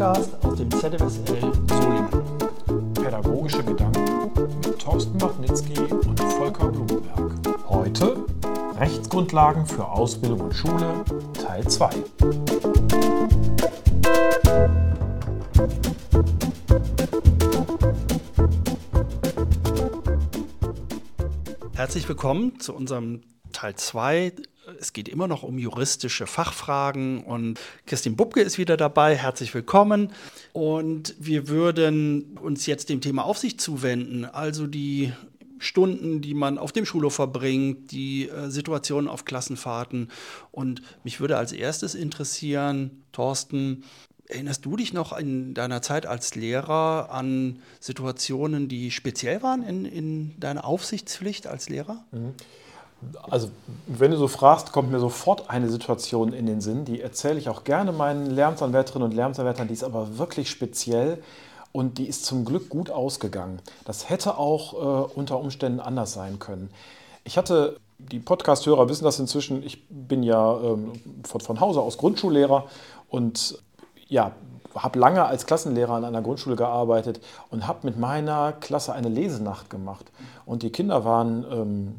Podcast aus dem ZFSL Solingen. Pädagogische Gedanken mit Thorsten Machnitzki und Volker Blumenberg. Heute Rechtsgrundlagen für Ausbildung und Schule, Teil 2. Herzlich willkommen zu unserem Teil 2. Es geht immer noch um juristische Fachfragen und Kirstin Bubke ist wieder dabei. Herzlich willkommen. Und wir würden uns jetzt dem Thema Aufsicht zuwenden, also die Stunden, die man auf dem Schulhof verbringt, die Situationen auf Klassenfahrten. Und mich würde als erstes interessieren, Thorsten, erinnerst du dich noch in deiner Zeit als Lehrer an Situationen, die speziell waren in deiner Aufsichtspflicht als Lehrer? Also, wenn du so fragst, kommt mir sofort eine Situation in den Sinn, die erzähle ich auch gerne meinen Lehramtsanwärterinnen und Lehramtsanwärtern, die ist aber wirklich speziell und die ist zum Glück gut ausgegangen. Das hätte auch unter Umständen anders sein können. Die Podcast-Hörer wissen das inzwischen, ich bin ja von Hause aus Grundschullehrer und habe lange als Klassenlehrer an einer Grundschule gearbeitet und habe mit meiner Klasse eine Lesenacht gemacht. Und die Kinder waren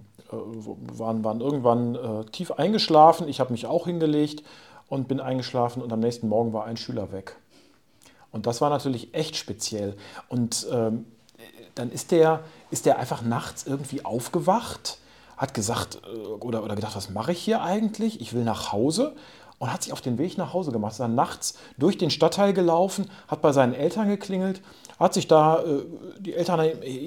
irgendwann tief eingeschlafen. Ich habe mich auch hingelegt und bin eingeschlafen und am nächsten Morgen war ein Schüler weg. Und das war natürlich echt speziell. Und dann ist der einfach nachts irgendwie aufgewacht, hat gesagt oder gedacht, was mache ich hier eigentlich? Ich will nach Hause. Und hat sich auf den Weg nach Hause gemacht. Ist dann nachts durch den Stadtteil gelaufen, hat bei seinen Eltern geklingelt, hat sich da die Eltern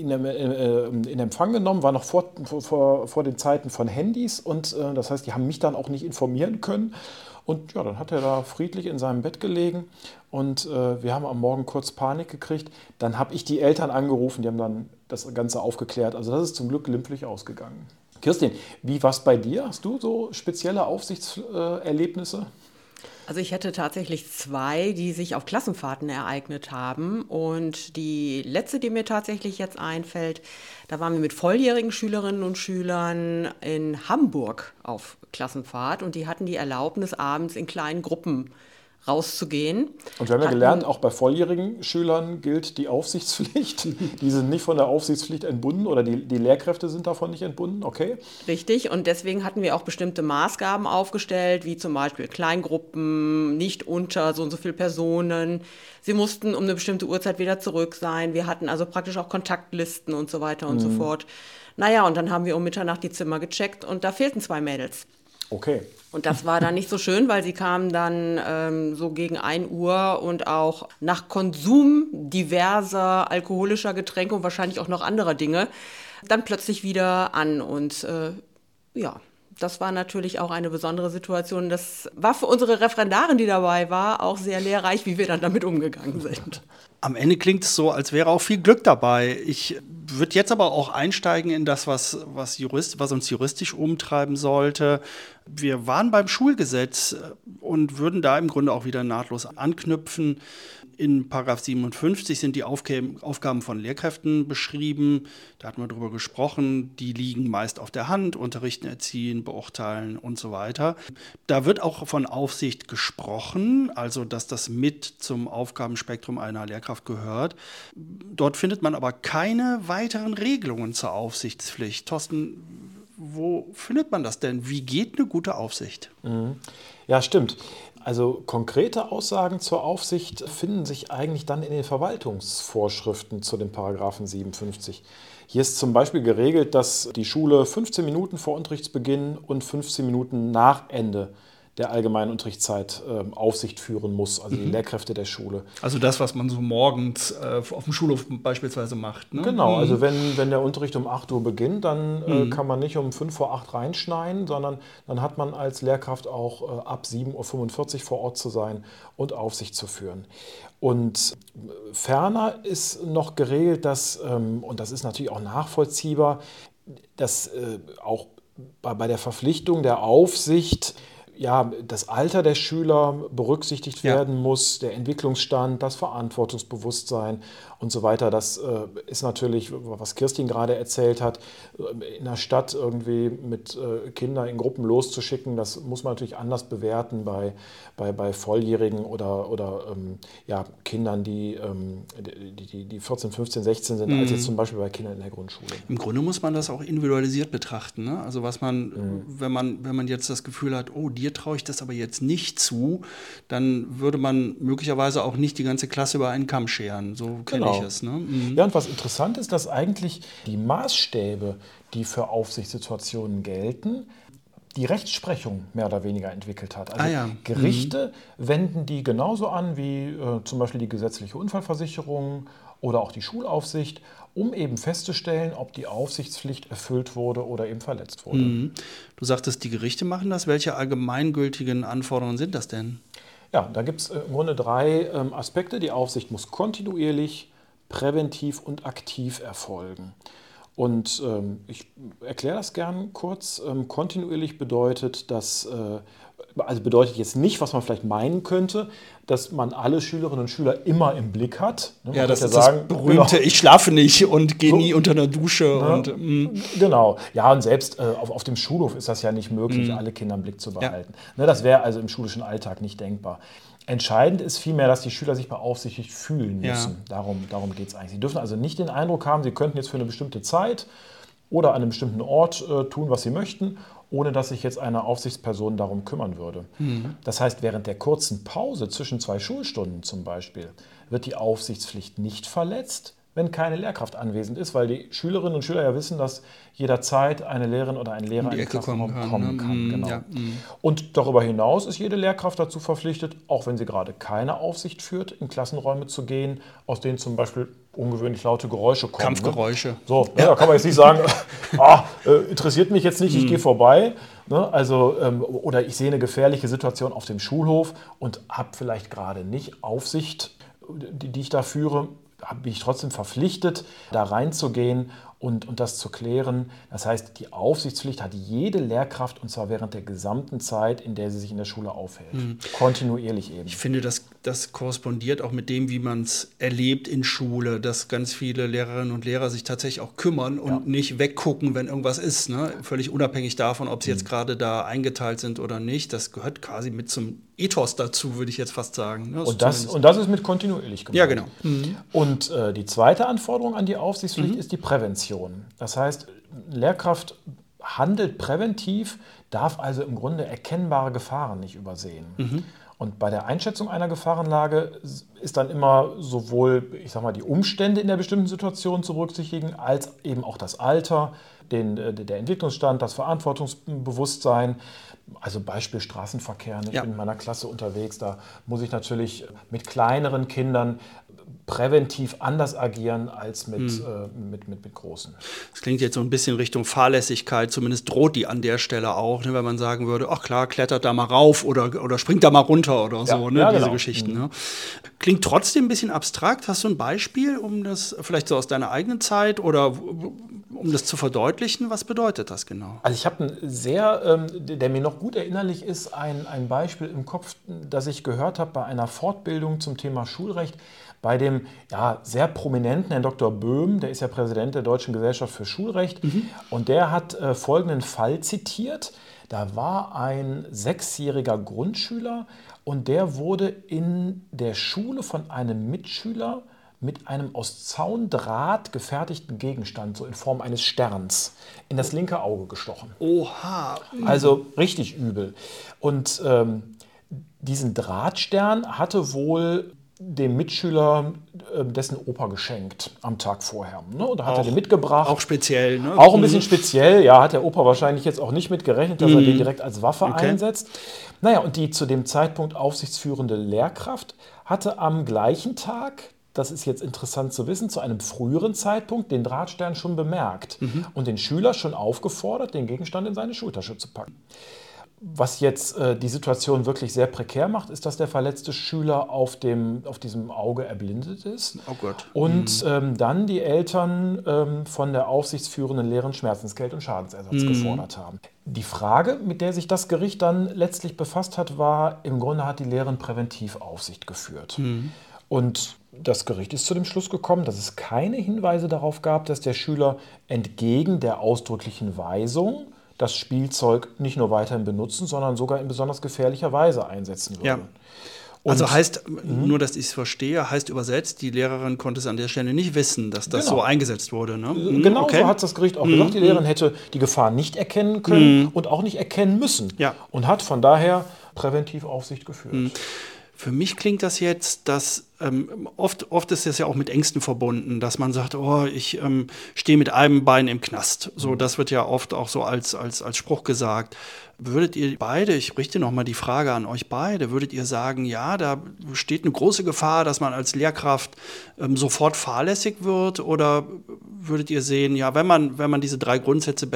in Empfang genommen, war noch vor den Zeiten von Handys und das heißt, die haben mich dann auch nicht informieren können. Und ja, dann hat er da friedlich in seinem Bett gelegen und wir haben am Morgen kurz Panik gekriegt. Dann habe ich die Eltern angerufen, die haben dann das Ganze aufgeklärt. Also das ist zum Glück glimpflich ausgegangen. Kirstin, wie war es bei dir? Hast du so spezielle Aufsichtserlebnisse? Also ich hatte tatsächlich 2, die sich auf Klassenfahrten ereignet haben. Und die letzte, die mir tatsächlich jetzt einfällt, da waren wir mit volljährigen Schülerinnen und Schülern in Hamburg auf Klassenfahrt. Und die hatten die Erlaubnis, abends in kleinen Gruppen rauszugehen. Und wir haben ja gelernt, auch bei volljährigen Schülern gilt die Aufsichtspflicht. Die sind nicht von der Aufsichtspflicht entbunden oder die Lehrkräfte sind davon nicht entbunden, okay? Richtig, und deswegen hatten wir auch bestimmte Maßgaben aufgestellt, wie zum Beispiel Kleingruppen, nicht unter so und so viele Personen. Sie mussten um eine bestimmte Uhrzeit wieder zurück sein. Wir hatten also praktisch auch Kontaktlisten und so weiter und so fort. Naja, und dann haben wir um Mitternacht die Zimmer gecheckt und da fehlten 2 Mädels. Okay. Und das war dann nicht so schön, weil sie kamen dann so gegen 1 Uhr und auch nach Konsum diverser alkoholischer Getränke und wahrscheinlich auch noch anderer Dinge dann plötzlich wieder an. Und das war natürlich auch eine besondere Situation. Das war für unsere Referendarin, die dabei war, auch sehr lehrreich, wie wir dann damit umgegangen sind. Am Ende klingt es so, als wäre auch viel Glück dabei. Ich würde jetzt aber auch einsteigen in das, was uns juristisch umtreiben sollte. Wir waren beim Schulgesetz und würden da im Grunde auch wieder nahtlos anknüpfen. In § 57 sind die Aufgaben von Lehrkräften beschrieben. Da hatten wir drüber gesprochen. Die liegen meist auf der Hand, unterrichten, erziehen, beurteilen und so weiter. Da wird auch von Aufsicht gesprochen, also dass das mit zum Aufgabenspektrum einer Lehrkraft gehört. Dort findet man aber keine weiteren Regelungen zur Aufsichtspflicht. Thorsten, wo findet man das denn? Wie geht eine gute Aufsicht? Ja, stimmt. Also konkrete Aussagen zur Aufsicht finden sich eigentlich dann in den Verwaltungsvorschriften zu den Paragraphen 57. Hier ist zum Beispiel geregelt, dass die Schule 15 Minuten vor Unterrichtsbeginn und 15 Minuten nach Ende der allgemeinen Unterrichtszeit Aufsicht führen muss, also die Lehrkräfte der Schule. Also das, was man so morgens auf dem Schulhof beispielsweise macht. Ne? Genau, also wenn der Unterricht um 8 Uhr beginnt, dann kann man nicht um 5 vor 8 reinschneien, sondern dann hat man als Lehrkraft auch ab 7:45 Uhr vor Ort zu sein und Aufsicht zu führen. Und ferner ist noch geregelt, dass, und das ist natürlich auch nachvollziehbar, dass auch bei der Verpflichtung der Aufsicht das Alter der Schüler berücksichtigt werden muss, der Entwicklungsstand, das Verantwortungsbewusstsein. und so weiter. Das ist natürlich, was Kirstin gerade erzählt hat, in der Stadt irgendwie mit Kindern in Gruppen loszuschicken, das muss man natürlich anders bewerten bei Volljährigen oder Kindern, die 14, 15, 16 sind, als jetzt zum Beispiel bei Kindern in der Grundschule. Im Grunde muss man das auch individualisiert betrachten. Ne? Also was man, wenn man jetzt das Gefühl hat, oh, dir traue ich das aber jetzt nicht zu, dann würde man möglicherweise auch nicht die ganze Klasse über einen Kamm scheren. So kenne ich es. Ne? Ja, und was interessant ist, dass eigentlich die Maßstäbe, die für Aufsichtssituationen gelten, die Rechtsprechung mehr oder weniger entwickelt hat. Also Gerichte wenden die genauso an wie zum Beispiel die gesetzliche Unfallversicherung oder auch die Schulaufsicht, um eben festzustellen, ob die Aufsichtspflicht erfüllt wurde oder eben verletzt wurde. Du sagtest, die Gerichte machen das. Welche allgemeingültigen Anforderungen sind das denn? Ja, da gibt es im Grunde 3 Aspekte. Die Aufsicht muss kontinuierlich, präventiv und aktiv erfolgen. Und ich erkläre das gern kurz. Kontinuierlich bedeutet das, bedeutet jetzt nicht, was man vielleicht meinen könnte, dass man alle Schülerinnen und Schüler immer im Blick hat. Ja, das ist das berühmte, ich schlafe nicht und gehe nie unter einer Dusche. Genau. Ja, und selbst auf dem Schulhof ist das ja nicht möglich, alle Kinder im Blick zu behalten. Ja. Das wäre also im schulischen Alltag nicht denkbar. Entscheidend ist vielmehr, dass die Schüler sich beaufsichtigt fühlen müssen. Ja. Darum geht es eigentlich. Sie dürfen also nicht den Eindruck haben, sie könnten jetzt für eine bestimmte Zeit oder an einem bestimmten Ort tun, was sie möchten, ohne dass sich jetzt eine Aufsichtsperson darum kümmern würde. Das heißt, während der kurzen Pause zwischen 2 Schulstunden zum Beispiel wird die Aufsichtspflicht nicht verletzt, wenn keine Lehrkraft anwesend ist, weil die Schülerinnen und Schüler ja wissen, dass jederzeit eine Lehrerin oder ein Lehrer in den Klassenraum kommen kann. Genau. Ja. Und darüber hinaus ist jede Lehrkraft dazu verpflichtet, auch wenn sie gerade keine Aufsicht führt, in Klassenräume zu gehen, aus denen zum Beispiel ungewöhnlich laute Geräusche kommen. Kampfgeräusche. Ne? So, da kann man jetzt nicht sagen, interessiert mich jetzt nicht, ich gehe vorbei. Ne? Also, oder ich sehe eine gefährliche Situation auf dem Schulhof und habe vielleicht gerade nicht Aufsicht, die ich da führe, bin ich trotzdem verpflichtet, da reinzugehen und das zu klären. Das heißt, die Aufsichtspflicht hat jede Lehrkraft, und zwar während der gesamten Zeit, in der sie sich in der Schule aufhält. Kontinuierlich eben. Ich finde, das korrespondiert auch mit dem, wie man es erlebt in Schule, dass ganz viele Lehrerinnen und Lehrer sich tatsächlich auch kümmern und nicht weggucken, wenn irgendwas ist. Ne? Völlig unabhängig davon, ob sie jetzt gerade da eingeteilt sind oder nicht. Das gehört quasi mit zum Ethos dazu, würde ich jetzt fast sagen. Ne? Und das ist mit kontinuierlich gemeint. Ja, genau. Und die zweite Anforderung an die Aufsichtspflicht ist die Prävention. Das heißt, Lehrkraft handelt präventiv, darf also im Grunde erkennbare Gefahren nicht übersehen. Und bei der Einschätzung einer Gefahrenlage ist dann immer sowohl, die Umstände in der bestimmten Situation zu berücksichtigen, als eben auch das Alter, der Entwicklungsstand, das Verantwortungsbewusstsein. Also Beispiel Straßenverkehr. Ich bin in meiner Klasse unterwegs, da muss ich natürlich mit kleineren Kindern präventiv anders agieren als mit Großen. Das klingt jetzt so ein bisschen Richtung Fahrlässigkeit, zumindest droht die an der Stelle auch, ne, wenn man sagen würde, ach klar, klettert da mal rauf oder springt da mal runter oder so, ne, diese Geschichten. Ne. Klingt trotzdem ein bisschen abstrakt. Hast du ein Beispiel, um das vielleicht so aus deiner eigenen Zeit oder um das zu verdeutlichen? Was bedeutet das genau? Also ich habe der mir noch gut erinnerlich ist, ein Beispiel im Kopf, das ich gehört habe bei einer Fortbildung zum Thema Schulrecht, bei dem sehr prominenten Herrn Dr. Böhm, der ist ja Präsident der Deutschen Gesellschaft für Schulrecht, und der hat folgenden Fall zitiert. Da war ein 6-jähriger Grundschüler und der wurde in der Schule von einem Mitschüler mit einem aus Zaundraht gefertigten Gegenstand, so in Form eines Sterns, in das linke Auge gestochen. Oha! Also richtig übel. Und diesen Drahtstern hatte wohl dem Mitschüler dessen Opa geschenkt am Tag vorher. Ne? Da hat er den mitgebracht. Auch speziell, ne? Auch ein bisschen speziell, ja, hat der Opa wahrscheinlich jetzt auch nicht mit gerechnet, dass er den direkt als Waffe einsetzt. Naja, und die zu dem Zeitpunkt aufsichtsführende Lehrkraft hatte am gleichen Tag, das ist jetzt interessant zu wissen, zu einem früheren Zeitpunkt den Drahtstern schon bemerkt und den Schüler schon aufgefordert, den Gegenstand in seine Schultasche zu packen. Was jetzt die Situation wirklich sehr prekär macht, ist, dass der verletzte Schüler auf diesem Auge erblindet ist. Oh Gott. Und dann die Eltern von der aufsichtsführenden Lehrerin Schmerzensgeld und Schadensersatz gefordert haben. Die Frage, mit der sich das Gericht dann letztlich befasst hat, war, im Grunde hat die Lehrerin Präventivaufsicht geführt. Und Das Gericht ist zu dem Schluss gekommen, dass es keine Hinweise darauf gab, dass der Schüler entgegen der ausdrücklichen Weisung das Spielzeug nicht nur weiterhin benutzen, sondern sogar in besonders gefährlicher Weise einsetzen würde. Ja. Also heißt, nur dass ich es verstehe, heißt übersetzt, die Lehrerin konnte es an der Stelle nicht wissen, dass das so eingesetzt wurde. Ne? Genau, okay. So hat das Gericht auch gesagt. Die Lehrerin hätte die Gefahr nicht erkennen können und auch nicht erkennen müssen. Ja. Und hat von daher präventiv Aufsicht geführt. Für mich klingt das jetzt, dass oft ist das ja auch mit Ängsten verbunden, dass man sagt, oh, ich stehe mit einem Bein im Knast. So, das wird ja oft auch so als Spruch gesagt. Würdet ihr beide, ich richte nochmal die Frage an euch beide, würdet ihr sagen, ja, da besteht eine große Gefahr, dass man als Lehrkraft sofort fahrlässig wird? Oder würdet ihr sehen, ja, wenn man diese 3 Grundsätze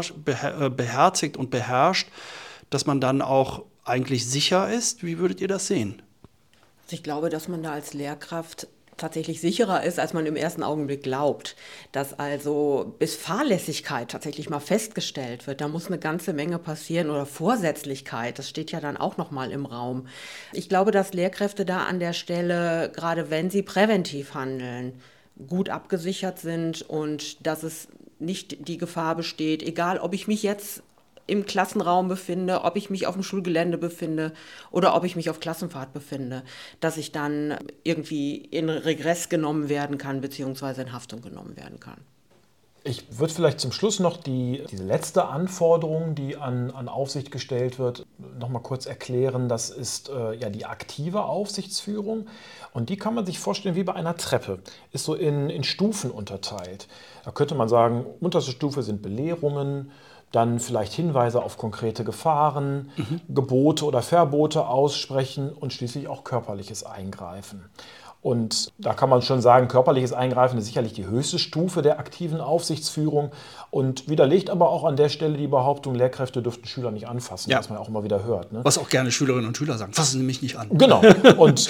beherzigt und beherrscht, dass man dann auch eigentlich sicher ist? Wie würdet ihr das sehen? Ich glaube, dass man da als Lehrkraft tatsächlich sicherer ist, als man im ersten Augenblick glaubt. Dass also bis Fahrlässigkeit tatsächlich mal festgestellt wird, da muss eine ganze Menge passieren oder Vorsätzlichkeit, das steht ja dann auch noch mal im Raum. Ich glaube, dass Lehrkräfte da an der Stelle, gerade wenn sie präventiv handeln, gut abgesichert sind und dass es nicht die Gefahr besteht, egal ob ich mich jetzt im Klassenraum befinde, ob ich mich auf dem Schulgelände befinde oder ob ich mich auf Klassenfahrt befinde, dass ich dann irgendwie in Regress genommen werden kann, beziehungsweise in Haftung genommen werden kann. Ich würde vielleicht zum Schluss noch diese letzte Anforderung, die an Aufsicht gestellt wird, noch mal kurz erklären. Das ist die aktive Aufsichtsführung. Und die kann man sich vorstellen wie bei einer Treppe. Ist so in Stufen unterteilt. Da könnte man sagen, unterste Stufe sind Belehrungen, dann vielleicht Hinweise auf konkrete Gefahren, Gebote oder Verbote aussprechen und schließlich auch körperliches Eingreifen. Und da kann man schon sagen, körperliches Eingreifen ist sicherlich die höchste Stufe der aktiven Aufsichtsführung und widerlegt aber auch an der Stelle die Behauptung, Lehrkräfte dürften Schüler nicht anfassen, was man auch immer wieder hört. Ne? Was auch gerne Schülerinnen und Schüler sagen, fassen Sie mich nicht an. Genau. Und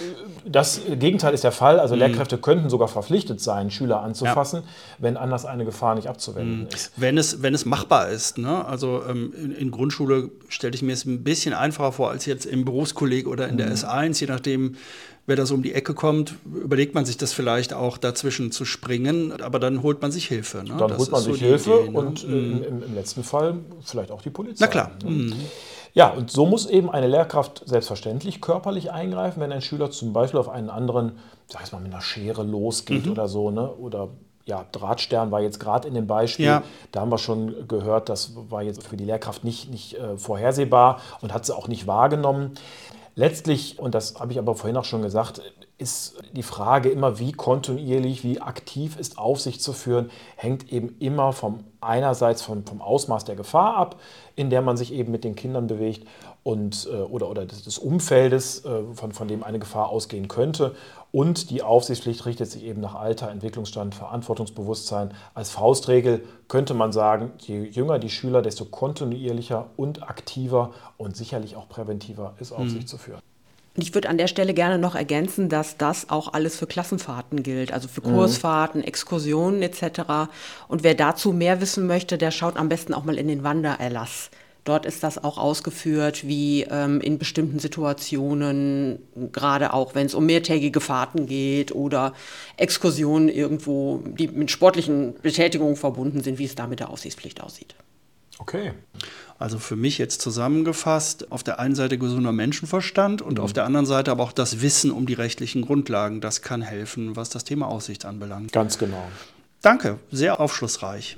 das Gegenteil ist der Fall. Also Lehrkräfte könnten sogar verpflichtet sein, Schüler anzufassen, wenn anders eine Gefahr nicht abzuwenden ist. Wenn es machbar ist. Ne? Also in Grundschule stelle ich mir es ein bisschen einfacher vor als jetzt im Berufskolleg oder in der S1, je nachdem, wer da so um die Ecke kommt, überlegt man sich das vielleicht auch, dazwischen zu springen, aber dann holt man sich Hilfe. Ne? Dann holt man sich Hilfe und im letzten Fall vielleicht auch die Polizei. Na klar. Ja, und so muss eben eine Lehrkraft selbstverständlich körperlich eingreifen, wenn ein Schüler zum Beispiel auf einen anderen, sag ich mal, mit einer Schere losgeht oder so, ne? Oder Drahtstern war jetzt gerade in dem Beispiel, da haben wir schon gehört, das war jetzt für die Lehrkraft nicht vorhersehbar und hat sie auch nicht wahrgenommen. Letztlich, und das habe ich aber vorhin auch schon gesagt, ist die Frage immer, wie kontinuierlich, wie aktiv ist Aufsicht zu führen, hängt eben immer einerseits vom Ausmaß der Gefahr ab, in der man sich eben mit den Kindern bewegt und, oder des Umfeldes, von dem eine Gefahr ausgehen könnte. Und die Aufsichtspflicht richtet sich eben nach Alter, Entwicklungsstand, Verantwortungsbewusstsein. Als Faustregel könnte man sagen, je jünger die Schüler, desto kontinuierlicher und aktiver und sicherlich auch präventiver ist Aufsicht zu führen. Ich würde an der Stelle gerne noch ergänzen, dass das auch alles für Klassenfahrten gilt, also für Kursfahrten, Exkursionen etc. Und wer dazu mehr wissen möchte, der schaut am besten auch mal in den Wandererlass. Dort ist das auch ausgeführt, wie in bestimmten Situationen, gerade auch wenn es um mehrtägige Fahrten geht oder Exkursionen irgendwo, die mit sportlichen Betätigungen verbunden sind, wie es da mit der Aufsichtspflicht aussieht. Okay. Also für mich jetzt zusammengefasst, auf der einen Seite gesunder Menschenverstand und auf der anderen Seite aber auch das Wissen um die rechtlichen Grundlagen. Das kann helfen, was das Thema Aufsicht anbelangt. Ganz genau. Danke, sehr aufschlussreich.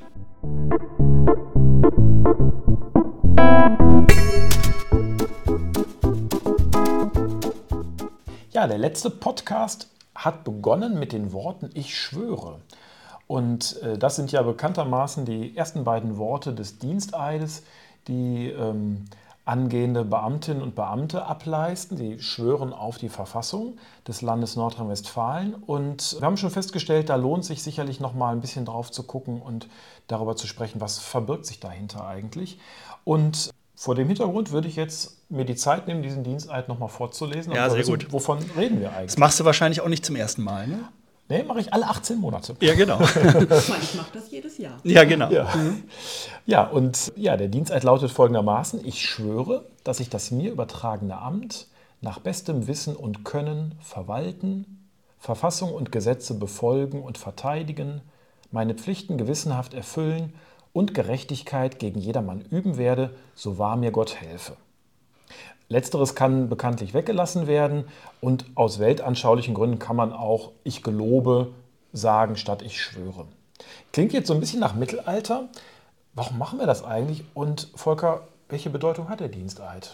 Ja, der letzte Podcast hat begonnen mit den Worten „Ich schwöre". Und das sind ja bekanntermaßen die ersten beiden Worte des Diensteides, die angehende Beamtinnen und Beamte ableisten. Die schwören auf die Verfassung des Landes Nordrhein-Westfalen. Und wir haben schon festgestellt, da lohnt sich sicherlich noch mal ein bisschen drauf zu gucken und darüber zu sprechen, was verbirgt sich dahinter eigentlich. Und vor dem Hintergrund würde ich jetzt mir die Zeit nehmen, diesen Diensteid noch mal vorzulesen. Ja, sehr gut. Wovon reden wir eigentlich? Das machst du wahrscheinlich auch nicht zum ersten Mal, ne? Nee, mache ich alle 18 Monate. Ja, genau. Ich mache das jedes Jahr. Ja, genau. Der Diensteid lautet folgendermaßen: Ich schwöre, dass ich das mir übertragene Amt nach bestem Wissen und Können verwalten, Verfassung und Gesetze befolgen und verteidigen, meine Pflichten gewissenhaft erfüllen und Gerechtigkeit gegen jedermann üben werde, so wahr mir Gott helfe. Letzteres kann bekanntlich weggelassen werden und aus weltanschaulichen Gründen kann man auch ich gelobe sagen statt ich schwöre. Klingt jetzt so ein bisschen nach Mittelalter. Warum machen wir das eigentlich? Und Volker, welche Bedeutung hat der Diensteid?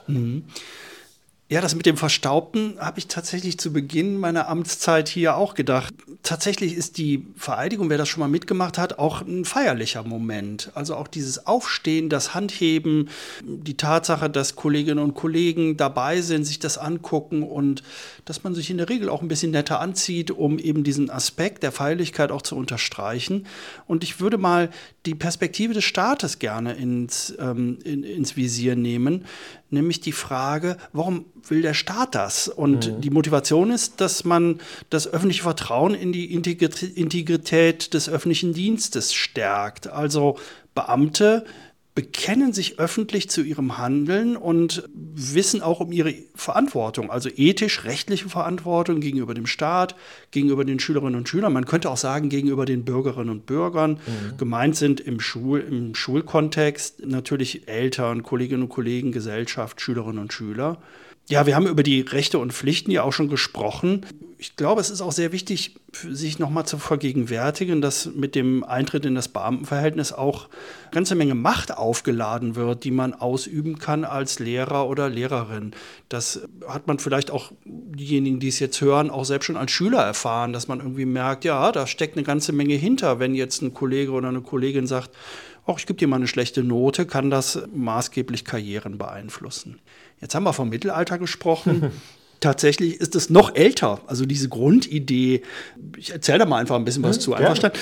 Ja, das mit dem Verstaubten habe ich tatsächlich zu Beginn meiner Amtszeit hier auch gedacht. Tatsächlich ist die Vereidigung, wer das schon mal mitgemacht hat, auch ein feierlicher Moment. Also auch dieses Aufstehen, das Handheben, die Tatsache, dass Kolleginnen und Kollegen dabei sind, sich das angucken und dass man sich in der Regel auch ein bisschen netter anzieht, um eben diesen Aspekt der Feierlichkeit auch zu unterstreichen. Und ich würde mal die Perspektive des Staates gerne ins Visier nehmen, nämlich die Frage, warum will der Staat das? Und die Motivation ist, dass man das öffentliche Vertrauen in die Integrität des öffentlichen Dienstes stärkt. Also Beamte bekennen sich öffentlich zu ihrem Handeln und wissen auch um ihre Verantwortung, also ethisch-rechtliche Verantwortung gegenüber dem Staat, gegenüber den Schülerinnen und Schülern. Man könnte auch sagen, gegenüber den Bürgerinnen und Bürgern. Gemeint sind im Schulkontext natürlich Eltern, Kolleginnen und Kollegen, Gesellschaft, Schülerinnen und Schüler. Ja, wir haben über die Rechte und Pflichten ja auch schon gesprochen. Ich glaube, es ist auch sehr wichtig, sich nochmal zu vergegenwärtigen, dass mit dem Eintritt in das Beamtenverhältnis auch eine ganze Menge Macht aufgeladen wird, die man ausüben kann als Lehrer oder Lehrerin. Das hat man vielleicht auch, diejenigen, die es jetzt hören, auch selbst schon als Schüler erfahren, dass man irgendwie merkt, ja, da steckt eine ganze Menge hinter. Wenn jetzt ein Kollege oder eine Kollegin sagt, ich gebe dir mal eine schlechte Note, kann das maßgeblich Karrieren beeinflussen. Jetzt haben wir vom Mittelalter gesprochen. Tatsächlich ist es noch älter. Also diese Grundidee, ich erzähle da mal einfach ein bisschen was zu.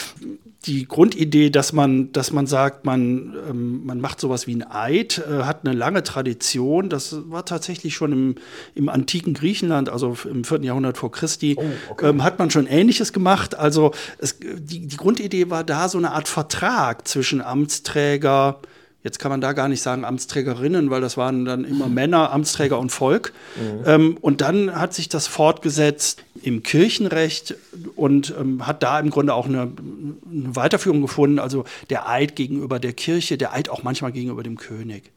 Die Grundidee, dass man sagt, man macht sowas wie ein Eid, hat eine lange Tradition. Das war tatsächlich schon im antiken Griechenland, also im 4. Jahrhundert vor Christi, hat man schon Ähnliches gemacht. Also die Grundidee war da so eine Art Vertrag zwischen Amtsträger. Jetzt kann man da gar nicht sagen Amtsträgerinnen, weil das waren dann immer Männer, Amtsträger und Volk. Und dann hat sich das fortgesetzt im Kirchenrecht und hat da im Grunde auch eine Weiterführung gefunden. Also der Eid gegenüber der Kirche, der Eid auch manchmal gegenüber dem König.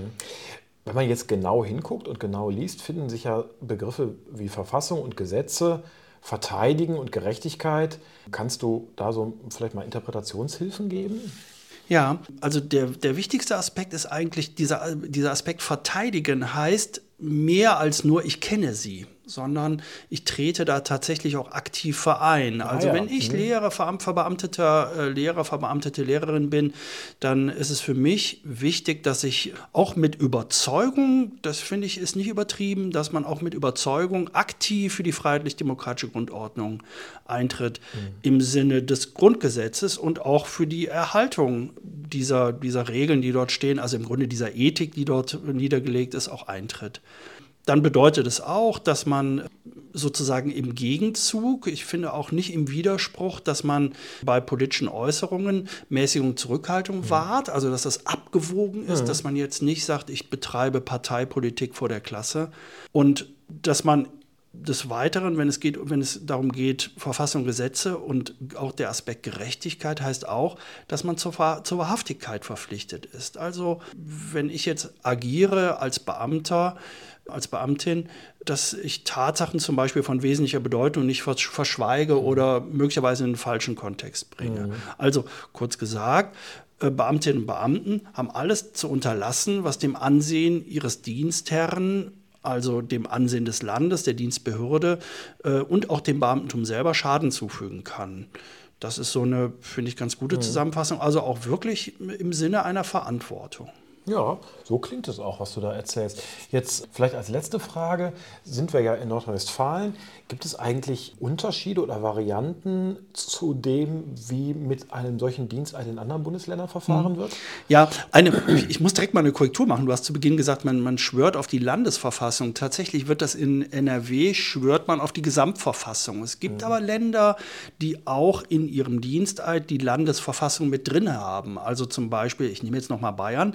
Wenn man jetzt genau hinguckt und genau liest, finden sich ja Begriffe wie Verfassung und Gesetze, Verteidigen und Gerechtigkeit. Kannst du da so vielleicht mal Interpretationshilfen geben? Ja, also der wichtigste Aspekt ist eigentlich, dieser Aspekt verteidigen heißt mehr als nur ich kenne sie, sondern ich trete da tatsächlich auch aktiv für ein. Also wenn ich Lehrer, verbeamtete Lehrerin bin, dann ist es für mich wichtig, dass ich auch mit Überzeugung, das finde ich ist nicht übertrieben, dass man auch mit Überzeugung aktiv für die freiheitlich-demokratische Grundordnung eintritt im Sinne des Grundgesetzes und auch für die Erhaltung dieser Regeln, die dort stehen, also im Grunde dieser Ethik, die dort niedergelegt ist, auch eintritt. Dann bedeutet es auch, dass man sozusagen im Gegenzug, ich finde auch nicht im Widerspruch, dass man bei politischen Äußerungen Mäßigung, Zurückhaltung wahrt, also dass das abgewogen ist, dass man jetzt nicht sagt, ich betreibe Parteipolitik vor der Klasse und dass man des Weiteren, wenn es darum geht, Verfassung, Gesetze und auch der Aspekt Gerechtigkeit heißt auch, dass man zur Wahrhaftigkeit verpflichtet ist. Also wenn ich jetzt agiere als Beamter, als Beamtin, dass ich Tatsachen zum Beispiel von wesentlicher Bedeutung nicht verschweige oder möglicherweise in den falschen Kontext bringe. Also kurz gesagt, Beamtinnen und Beamten haben alles zu unterlassen, was dem Ansehen ihres Dienstherren, also dem Ansehen des Landes, der Dienstbehörde und auch dem Beamtentum selber Schaden zufügen kann. Das ist so eine, finde ich, ganz gute Zusammenfassung, also auch wirklich im Sinne einer Verantwortung. Ja, so klingt es auch, was du da erzählst. Jetzt vielleicht als letzte Frage, sind wir ja in Nordrhein-Westfalen. Gibt es eigentlich Unterschiede oder Varianten zu dem, wie mit einem solchen Diensteid in anderen Bundesländern verfahren wird? Ja, ich muss direkt mal eine Korrektur machen. Du hast zu Beginn gesagt, man schwört auf die Landesverfassung. Tatsächlich wird das in NRW, schwört man auf die Gesamtverfassung. Es gibt aber Länder, die auch in ihrem Diensteid die Landesverfassung mit drin haben. Also zum Beispiel, ich nehme jetzt nochmal Bayern,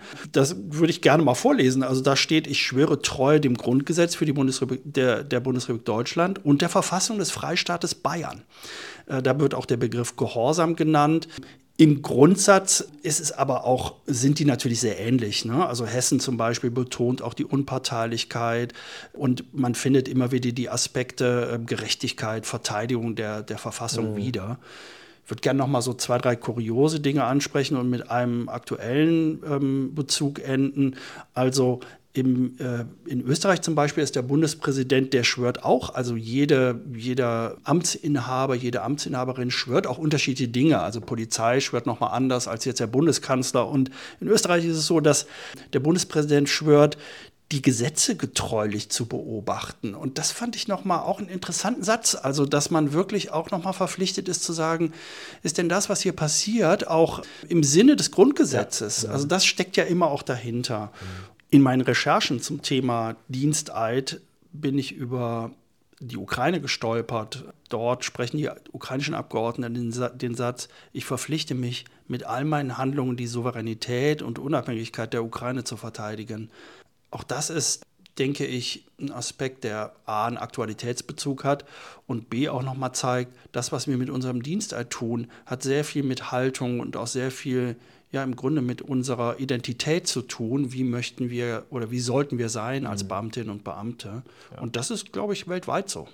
das würde ich gerne mal vorlesen. Also da steht: Ich schwöre Treue dem Grundgesetz für die der Bundesrepublik Deutschland und der Verfassung des Freistaates Bayern. Da wird auch der Begriff Gehorsam genannt. Im Grundsatz sind die natürlich sehr ähnlich, ne? Also Hessen zum Beispiel betont auch die Unparteilichkeit und man findet immer wieder die Aspekte Gerechtigkeit, Verteidigung der Verfassung wieder. Ich würde gerne noch mal so 2, 3 kuriose Dinge ansprechen und mit einem aktuellen Bezug enden. Also in Österreich zum Beispiel ist der Bundespräsident, der schwört auch, also jeder Amtsinhaber, jede Amtsinhaberin schwört auch unterschiedliche Dinge. Also Polizei schwört nochmal anders als jetzt der Bundeskanzler. Und in Österreich ist es so, dass der Bundespräsident schwört, die Gesetze getreulich zu beobachten. Und das fand ich nochmal auch einen interessanten Satz. Also, dass man wirklich auch nochmal verpflichtet ist zu sagen, ist denn das, was hier passiert, auch im Sinne des Grundgesetzes? Ja. Also das steckt ja immer auch dahinter. In meinen Recherchen zum Thema Diensteid bin ich über die Ukraine gestolpert. Dort sprechen die ukrainischen Abgeordneten den Satz: Ich verpflichte mich, mit all meinen Handlungen die Souveränität und Unabhängigkeit der Ukraine zu verteidigen. Auch das ist, denke ich, ein Aspekt, der A, einen Aktualitätsbezug hat und B, auch nochmal zeigt, das, was wir mit unserem Diensteid tun, hat sehr viel mit Haltung und auch sehr viel, ja, im Grunde mit unserer Identität zu tun. Wie möchten wir oder wie sollten wir sein als Beamtinnen und Beamte? Ja. Und das ist, glaube ich, weltweit so.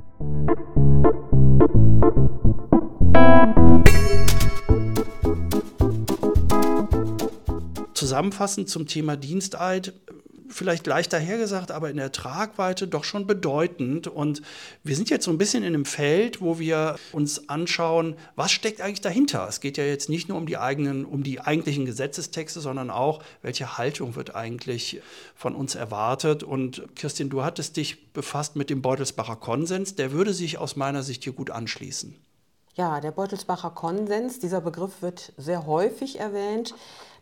Zusammenfassend zum Thema Diensteid: Vielleicht leicht dahergesagt, aber in der Tragweite doch schon bedeutend. Und wir sind jetzt so ein bisschen in einem Feld, wo wir uns anschauen, was steckt eigentlich dahinter. Es geht ja jetzt nicht nur um die eigentlichen Gesetzestexte, sondern auch, welche Haltung wird eigentlich von uns erwartet. Und Kirstin, du hattest dich befasst mit dem Beutelsbacher Konsens. Der würde sich aus meiner Sicht hier gut anschließen. Ja, der Beutelsbacher Konsens, dieser Begriff wird sehr häufig erwähnt,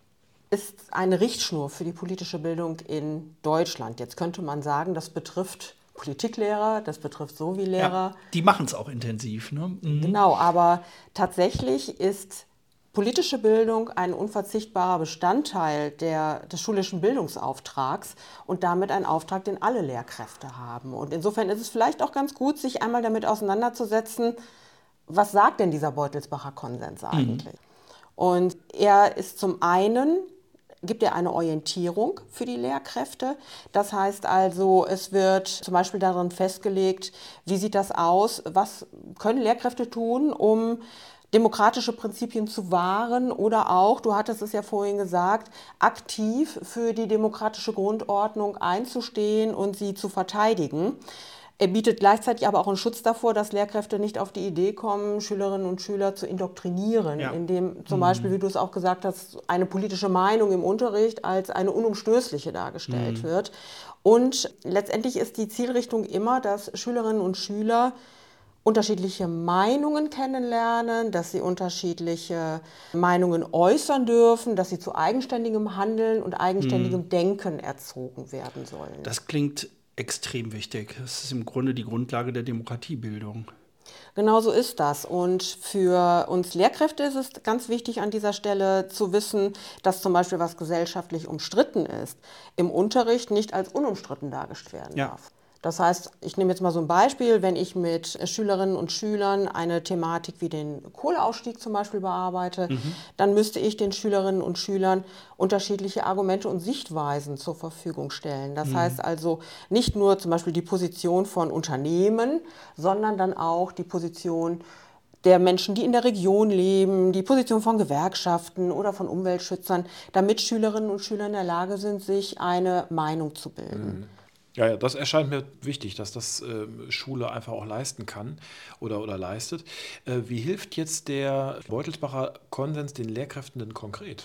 ist eine Richtschnur für die politische Bildung in Deutschland. Jetzt könnte man sagen, das betrifft Politiklehrer, das betrifft Sovi-Lehrer. Ja, die machen es auch intensiv, ne? Genau, aber tatsächlich ist politische Bildung ein unverzichtbarer Bestandteil des schulischen Bildungsauftrags und damit ein Auftrag, den alle Lehrkräfte haben. Und insofern ist es vielleicht auch ganz gut, sich einmal damit auseinanderzusetzen, was sagt denn dieser Beutelsbacher Konsens eigentlich? Und er ist zum einen, gibt er eine Orientierung für die Lehrkräfte. Das heißt also, es wird zum Beispiel darin festgelegt, wie sieht das aus, was können Lehrkräfte tun, um demokratische Prinzipien zu wahren oder auch, du hattest es ja vorhin gesagt, aktiv für die demokratische Grundordnung einzustehen und sie zu verteidigen. Er bietet gleichzeitig aber auch einen Schutz davor, dass Lehrkräfte nicht auf die Idee kommen, Schülerinnen und Schüler zu indoktrinieren, indem zum Beispiel, wie du es auch gesagt hast, eine politische Meinung im Unterricht als eine unumstößliche dargestellt wird. Und letztendlich ist die Zielrichtung immer, dass Schülerinnen und Schüler unterschiedliche Meinungen kennenlernen, dass sie unterschiedliche Meinungen äußern dürfen, dass sie zu eigenständigem Handeln und eigenständigem Denken erzogen werden sollen. Das klingt extrem wichtig. Das ist im Grunde die Grundlage der Demokratiebildung. Genau so ist das. Und für uns Lehrkräfte ist es ganz wichtig, an dieser Stelle zu wissen, dass zum Beispiel, was gesellschaftlich umstritten ist, im Unterricht nicht als unumstritten dargestellt werden darf. Das heißt, ich nehme jetzt mal so ein Beispiel, wenn ich mit Schülerinnen und Schülern eine Thematik wie den Kohleausstieg zum Beispiel bearbeite, dann müsste ich den Schülerinnen und Schülern unterschiedliche Argumente und Sichtweisen zur Verfügung stellen. Das heißt also nicht nur zum Beispiel die Position von Unternehmen, sondern dann auch die Position der Menschen, die in der Region leben, die Position von Gewerkschaften oder von Umweltschützern, damit Schülerinnen und Schüler in der Lage sind, sich eine Meinung zu bilden. Ja, das erscheint mir wichtig, dass das Schule einfach auch leisten kann oder leistet. Wie hilft jetzt der Beutelsbacher Konsens den Lehrkräften denn konkret?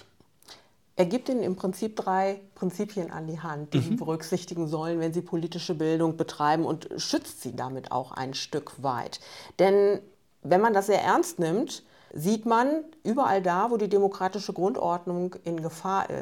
Er gibt ihnen im Prinzip 3 Prinzipien an die Hand, die sie berücksichtigen sollen, wenn sie politische Bildung betreiben, und schützt sie damit auch ein Stück weit. Denn wenn man das sehr ernst nimmt, sieht man überall da, wo die demokratische Grundordnung in Gefahr ist,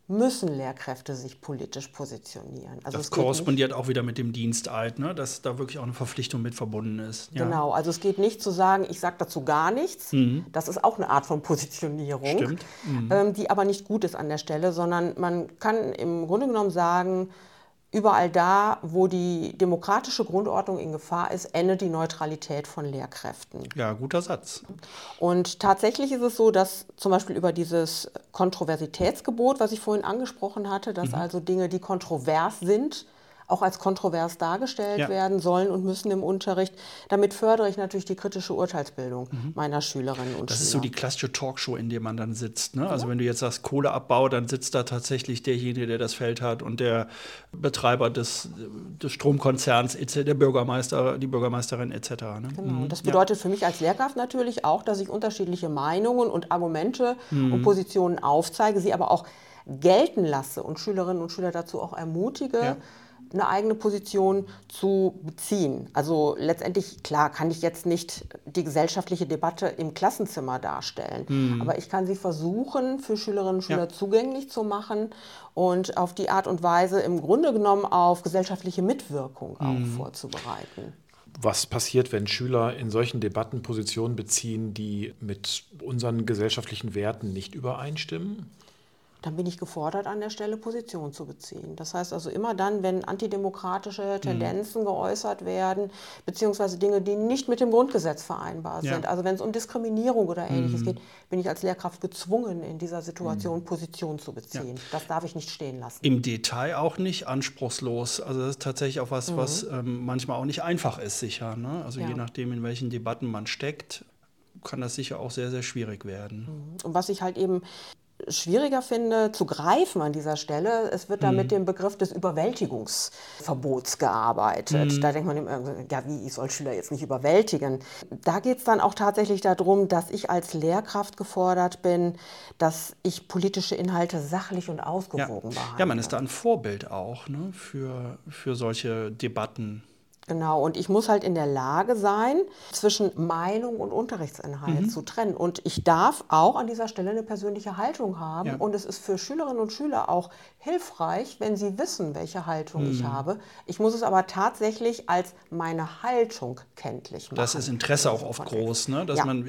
müssen Lehrkräfte sich politisch positionieren. Also das korrespondiert auch wieder mit dem Diensteid, ne? Dass da wirklich auch eine Verpflichtung mit verbunden ist. Ja. Genau, also es geht nicht zu sagen, ich sage dazu gar nichts. Das ist auch eine Art von Positionierung, Stimmt. Die aber nicht gut ist an der Stelle, sondern man kann im Grunde genommen sagen, überall da, wo die demokratische Grundordnung in Gefahr ist, endet die Neutralität von Lehrkräften. Ja, guter Satz. Und tatsächlich ist es so, dass zum Beispiel über dieses Kontroversitätsgebot, was ich vorhin angesprochen hatte, dass also Dinge, die kontrovers sind, auch als kontrovers dargestellt werden sollen und müssen im Unterricht. Damit fördere ich natürlich die kritische Urteilsbildung meiner Schülerinnen und Schüler. Das ist so die klassische Talkshow, in der man dann sitzt. Ne? Also wenn du jetzt sagst Kohleabbau, dann sitzt da tatsächlich derjenige, der das Feld hat und der Betreiber des Stromkonzerns, der Bürgermeister, die Bürgermeisterin etc. Ne? Genau. Und das bedeutet für mich als Lehrkraft natürlich auch, dass ich unterschiedliche Meinungen und Argumente und Positionen aufzeige, sie aber auch gelten lasse und Schülerinnen und Schüler dazu auch ermutige, eine eigene Position zu beziehen. Also letztendlich, klar, kann ich jetzt nicht die gesellschaftliche Debatte im Klassenzimmer darstellen, aber ich kann sie versuchen, für Schülerinnen und Schüler zugänglich zu machen und auf die Art und Weise im Grunde genommen auf gesellschaftliche Mitwirkung auch vorzubereiten. Was passiert, wenn Schüler in solchen Debatten Positionen beziehen, die mit unseren gesellschaftlichen Werten nicht übereinstimmen? Dann bin ich gefordert, an der Stelle Position zu beziehen. Das heißt also immer dann, wenn antidemokratische Tendenzen geäußert werden, beziehungsweise Dinge, die nicht mit dem Grundgesetz vereinbar sind. Also wenn es um Diskriminierung oder Ähnliches geht, bin ich als Lehrkraft gezwungen, in dieser Situation Position zu beziehen. Das darf ich nicht stehen lassen. Im Detail auch nicht anspruchslos. Also das ist tatsächlich auch was manchmal auch nicht einfach ist, sicher. Ne? Also je nachdem, in welchen Debatten man steckt, kann das sicher auch sehr, sehr schwierig werden. Und was ich halt eben schwieriger finde zu greifen an dieser Stelle, es wird da mit dem Begriff des Überwältigungsverbots gearbeitet. Da denkt man immer, ja wie, ich soll Schüler jetzt nicht überwältigen. Da geht es dann auch tatsächlich darum, dass ich als Lehrkraft gefordert bin, dass ich politische Inhalte sachlich und ausgewogen behandle. Ja, man ist da ein Vorbild auch, ne, für solche Debatten. Genau, und ich muss halt in der Lage sein, zwischen Meinung und Unterrichtsinhalt zu trennen. Und ich darf auch an dieser Stelle eine persönliche Haltung haben. Und es ist für Schülerinnen und Schüler auch hilfreich, wenn sie wissen, welche Haltung ich habe. Ich muss es aber tatsächlich als meine Haltung kenntlich machen. Das ist Interesse auch oft groß, ne? Dass man,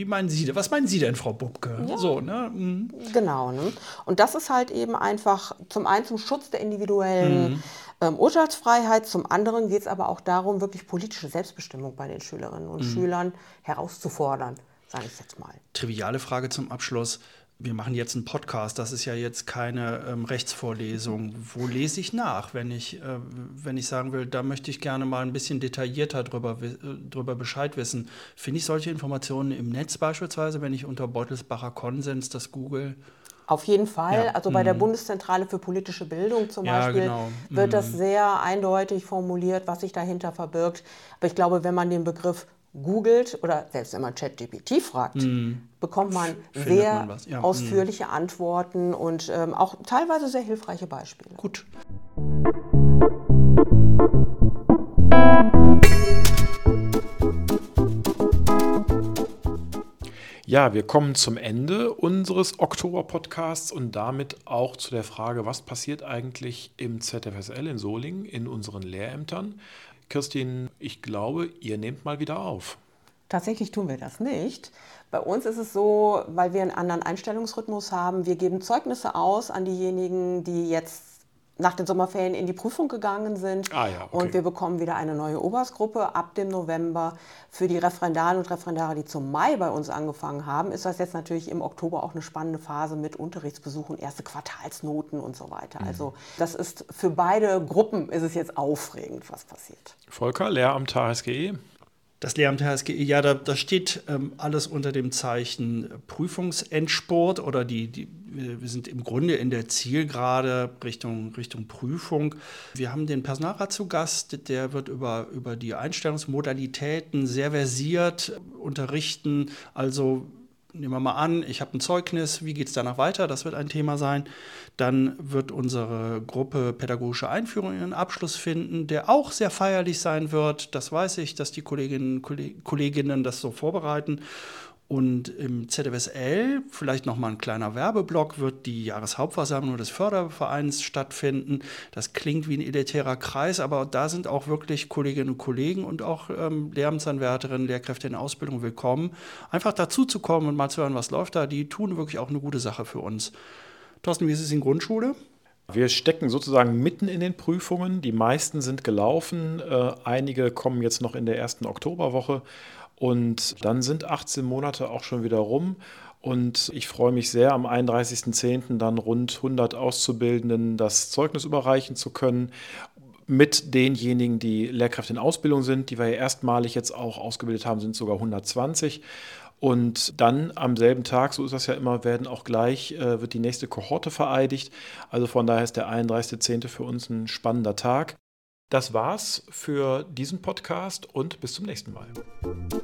was meinen Sie denn, Frau Bubke? Ja. So, ne? Genau, ne? Und das ist halt eben einfach zum einen zum Schutz der individuellen Urteilsfreiheit, zum anderen geht es aber auch darum, wirklich politische Selbstbestimmung bei den Schülerinnen und Schülern herauszufordern, sage ich jetzt mal. Triviale Frage zum Abschluss. Wir machen jetzt einen Podcast, das ist ja jetzt keine Rechtsvorlesung. Wo lese ich nach, wenn ich sagen will, da möchte ich gerne mal ein bisschen detaillierter drüber Bescheid wissen? Finde ich solche Informationen im Netz beispielsweise, wenn ich unter Beutelsbacher Konsens das google? Auf jeden Fall. Also bei der Bundeszentrale für politische Bildung zum Beispiel wird das sehr eindeutig formuliert, was sich dahinter verbirgt. Aber ich glaube, wenn man den Begriff googelt oder selbst wenn man ChatGPT fragt, bekommt man sehr ausführliche Antworten und auch teilweise sehr hilfreiche Beispiele. Gut. Ja, wir kommen zum Ende unseres Oktober-Podcasts und damit auch zu der Frage, was passiert eigentlich im ZFSL in Solingen in unseren Lehrämtern? Kirstin, ich glaube, ihr nehmt mal wieder auf. Tatsächlich tun wir das nicht. Bei uns ist es so, weil wir einen anderen Einstellungsrhythmus haben, wir geben Zeugnisse aus an diejenigen, die jetzt nach den Sommerferien in die Prüfung gegangen sind. Und wir bekommen wieder eine neue Oberstgruppe ab dem November. Für die Referendarinnen und Referendare, die zum Mai bei uns angefangen haben, ist das jetzt natürlich im Oktober auch eine spannende Phase mit Unterrichtsbesuchen, erste Quartalsnoten und so weiter. Also das ist für beide Gruppen ist es jetzt aufregend, was passiert. Volker, Lehramt HSGE? Das Lehramt HSGE, ja, da steht alles unter dem Zeichen Prüfungsendspurt oder wir sind im Grunde in der Zielgerade Richtung Prüfung. Wir haben den Personalrat zu Gast, der wird über die Einstellungsmodalitäten sehr versiert unterrichten. Also nehmen wir mal an, ich habe ein Zeugnis, wie geht es danach weiter? Das wird ein Thema sein. Dann wird unsere Gruppe Pädagogische Einführung ihren Abschluss finden, der auch sehr feierlich sein wird. Das weiß ich, dass die Kolleginnen das so vorbereiten. Und im ZFSL, vielleicht nochmal ein kleiner Werbeblock, wird die Jahreshauptversammlung des Fördervereins stattfinden. Das klingt wie ein elitärer Kreis, aber da sind auch wirklich Kolleginnen und Kollegen und auch Lehramtsanwärterinnen, Lehrkräfte in Ausbildung willkommen. Einfach dazu zu kommen und mal zu hören, was läuft da. Die tun wirklich auch eine gute Sache für uns. Thorsten, wie ist es in Grundschule? Wir stecken sozusagen mitten in den Prüfungen. Die meisten sind gelaufen. Einige kommen jetzt noch in der ersten Oktoberwoche. Und dann sind 18 Monate auch schon wieder rum. Und ich freue mich sehr, am 31.10. dann rund 100 Auszubildenden das Zeugnis überreichen zu können. Mit denjenigen, die Lehrkräfte in Ausbildung sind, die wir ja erstmalig jetzt auch ausgebildet haben, sind sogar 120. Und dann am selben Tag, so ist das ja immer, wird die nächste Kohorte vereidigt. Also von daher ist der 31.10. für uns ein spannender Tag. Das war's für diesen Podcast und bis zum nächsten Mal.